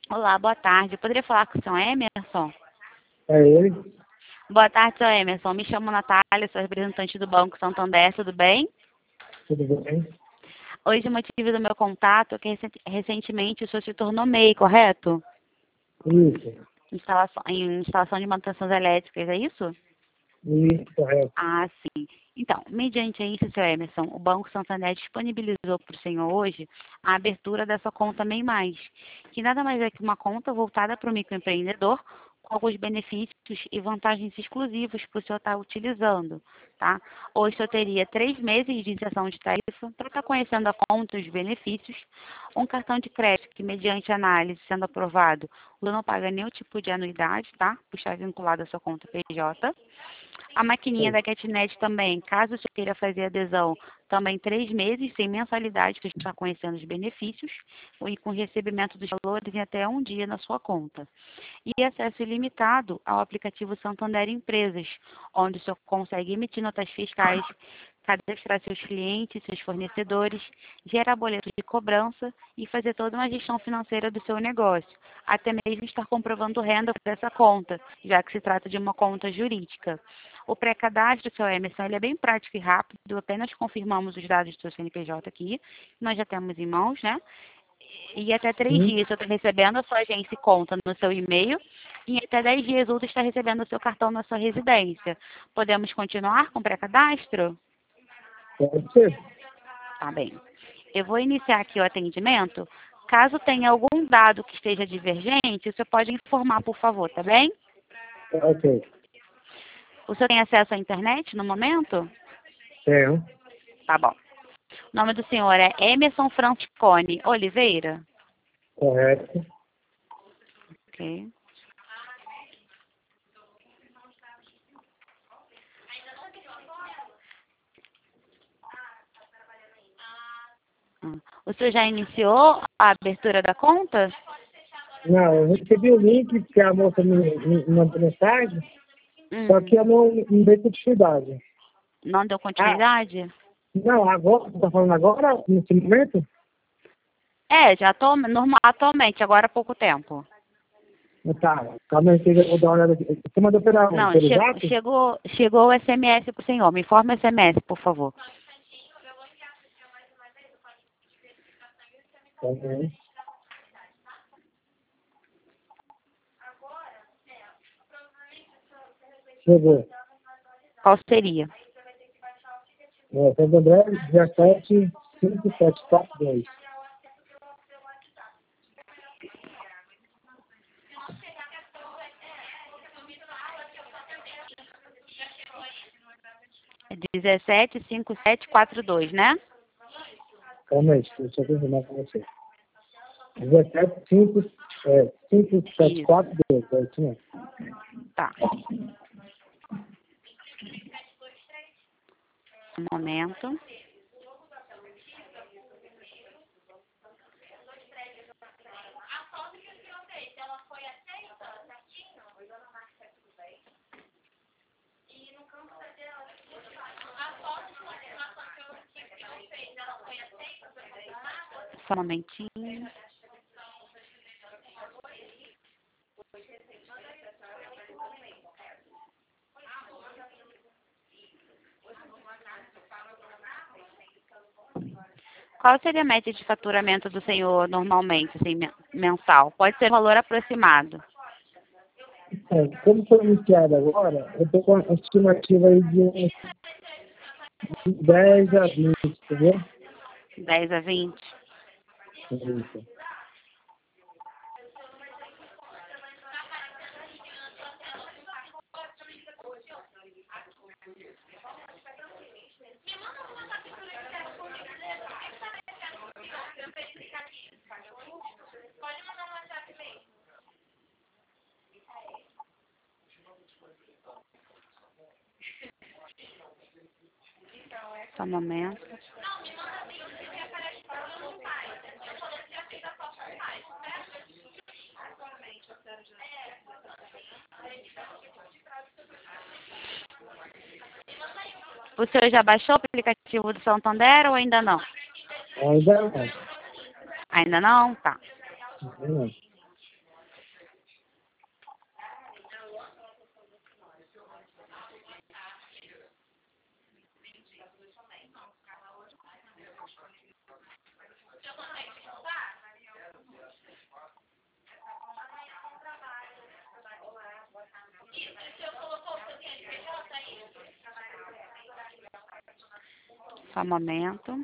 Olá, boa tarde. Eu poderia falar com o senhor Emerson? É ele? Boa tarde, senhor Emerson. Me chamo Natália, sou representante do Banco Santander, tudo bem? Tudo bem? Hoje o motivo do meu contato é que recentemente o senhor se tornou MEI, correto? Isso, Em instalação de manutenções elétricas, é isso? isso, correto. Ah, sim. Então, mediante isso, seu Emerson, o Banco Santander disponibilizou para o senhor hoje a abertura dessa conta MEI+, que nada mais é que uma conta voltada para o microempreendedor, com alguns benefícios e vantagens exclusivos para o senhor estar utilizando, tá? Hoje o senhor teria 3 meses de isenção de tarifa para estar conhecendo a conta, os benefícios, um cartão de crédito que, mediante análise sendo aprovado, o senhor não paga nenhum tipo de anuidade, tá? Por estar vinculado à sua conta PJ. A maquininha Sim. da GetNet também, caso você queira fazer adesão, também 3 meses, sem mensalidade, para estar conhecendo os benefícios, e com recebimento dos valores em até 1 dia na sua conta. E acesso ilimitado ao aplicativo Santander Empresas, onde o senhor consegue emitir notas fiscais, cadastrar seus clientes, seus fornecedores, gerar boletos de cobrança e fazer toda uma gestão financeira do seu negócio, até mesmo estar comprovando renda dessa conta, já que se trata de uma conta jurídica. O pré-cadastro, seu Emerson, ele é bem prático e rápido, apenas confirmamos os dados do seu CNPJ aqui, nós já temos em mãos, né? E até 3 Sim, dias você está recebendo a sua agência e conta no seu e-mail, e até 10 dias úteis está recebendo o seu cartão na sua residência. Podemos continuar com o pré-cadastro? pode ser. Tá bem. Eu vou iniciar aqui o atendimento. Caso tenha algum dado que esteja divergente, você pode informar, por favor, tá bem? Ok. O senhor tem acesso à internet no momento? Tenho. Tá bom. O nome do senhor é Emerson Francone Oliveira? Correto. Ok. O senhor já iniciou a abertura da conta? Não, eu recebi o link que a moça me mandou mensagem, só que eu não dei continuidade. Não deu Ah, continuidade? não, agora, você tá falando agora, nesse momento? É, já tô atualmente, agora há pouco tempo. Tá, calma aí, que eu vou dar uma olhada aqui. Você mandou Não, pelo zap? chegou o SMS pro senhor. Me informa o SMS, por favor. Uhum. Chegou. Qual seria? Santo André, 175742. É 175742, né? Calma aí, deixa eu confirmar com você. 5752, é isso mesmo. Tá. Um momento. Só um momentinho. Qual seria a média de faturamento do senhor normalmente, assim, mensal? Pode ser valor aproximado. Como foi iniciado agora, eu estou com a estimativa aí de uns 10 a 20, entendeu? 10 a 20? Isso. Só um momento. O senhor já baixou o aplicativo do Santander ou ainda não? Ainda não. Ainda não? Tá. Ainda não. Só um momento.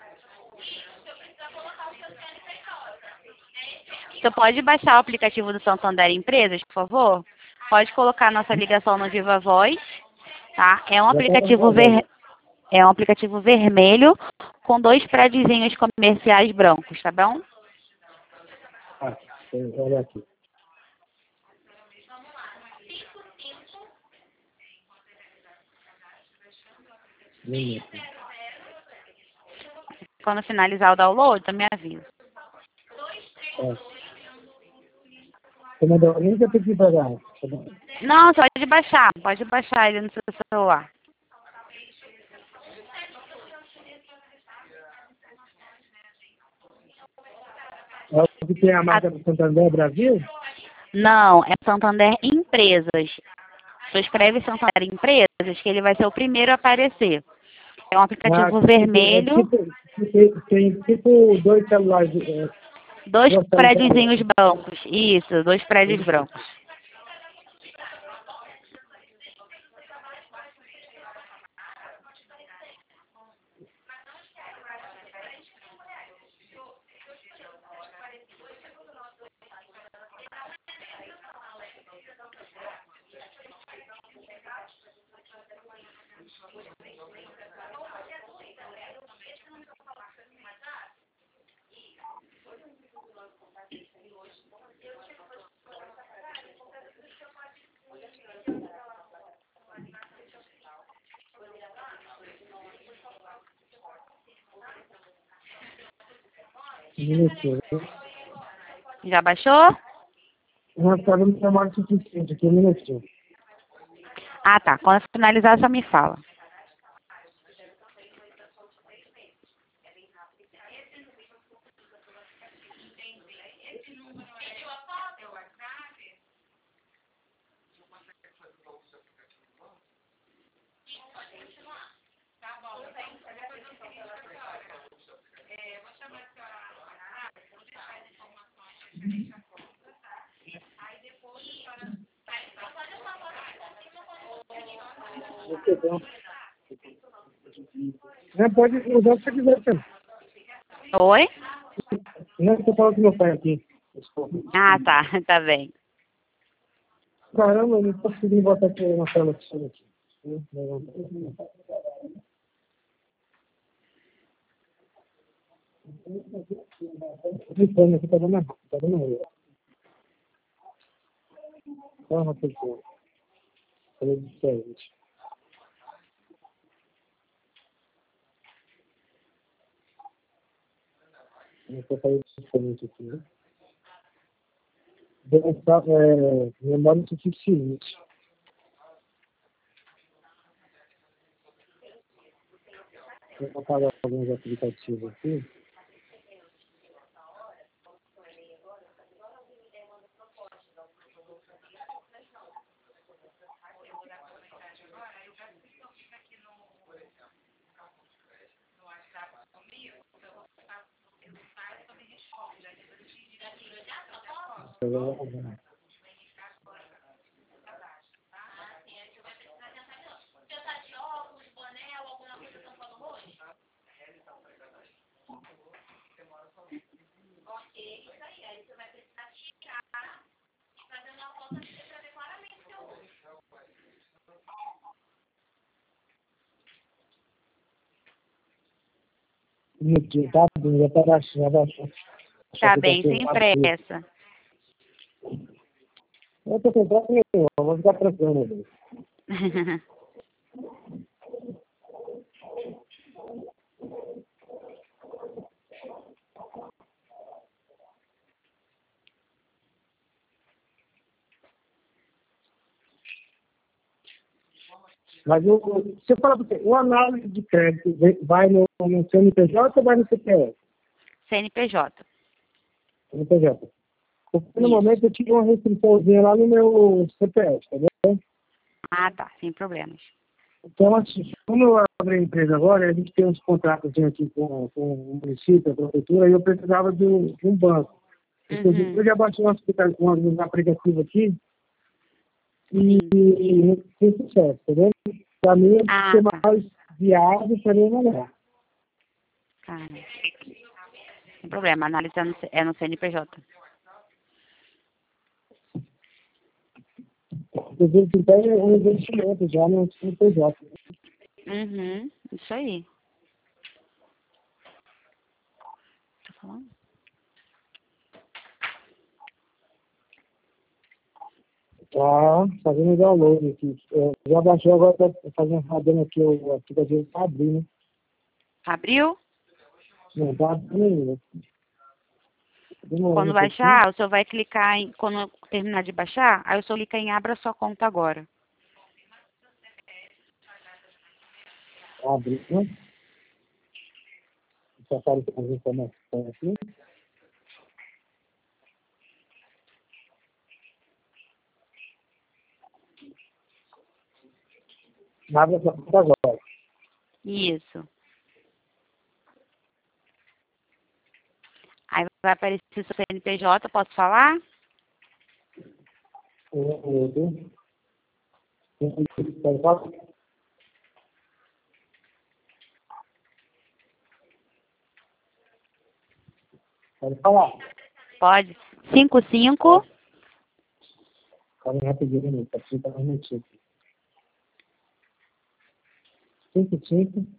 Você pode baixar o aplicativo do Santander Empresas, por favor? Pode colocar nossa ligação no Viva Voz, tá? É um aplicativo vermelho com 2 prédiozinhos comerciais brancos, tá bom? Ah, olha aqui. Quando finalizar o download, tu me avisa. Você mandou o link, eu tenho que pagar. Não, só pode baixar ele no seu celular. É o que tem a marca do Santander Brasil? Não, é Santander Empresas. Você escreve Santander Empresas, que ele vai ser o primeiro a aparecer. É um aplicativo vermelho. Tem tipo 2 celulares. 2 prédiozinhos brancos. Isso, 2 prédios brancos. Já baixou? Não está no chamado suficiente aqui, um minutinho. Ah, tá. Quando finalizar, só me fala. Não, pode usar o que você quiser, também. Oi? Não, você fala com meu pai aqui. Desculpa. Ah, tá. Tá bem. Caramba, eu não consegui botar aqui na tela aqui. Aqui tá dando errado. Calma, pessoal. Falei diferente. Eu tô falando diferente aqui, né? Memória suficiente. Vou apagar alguns aplicativos aqui. Tá bem, já tá baixando. Tá bem, sem pressa. Eu tô com pressa nenhuma, vou ficar tranquilo. Mas se eu falar para você, o análise de crédito vai no CNPJ ou vai no CPF? CNPJ. CNPJ. Porque no momento eu tive uma restriçãozinha lá no meu CPF, tá vendo? Ah, tá. Sem problemas. Então, assim, como eu abri a empresa agora, a gente tem uns contratos aqui com o município, a prefeitura, e eu precisava de um banco. Inclusive, eu já baixei um aplicativo aqui e tem sucesso, tá vendo? Para mim, é ser mais viável, para mim é melhor. Tá. Sem problema, a análise é no CNPJ. Inclusive, que tem um investimento já no CNPJ. Uhum, isso aí. Tá falando? Tá fazendo o download aqui. Já baixou, agora tá fazendo aqui o aplicativo para abrir, né? Abriu? Não, tá abrindo ainda. Quando baixar, o senhor vai clicar em... Quando terminar de baixar, aí o senhor clica em abra sua conta agora. Abre, né? Só aparecendo as informações aqui. Abre essa conta agora. Isso. Aí vai aparecer o seu CNPJ, posso falar? Pode falar? Pode falar. Pode. 55 Calma aí, rapidinho, tá precisando mentir. 55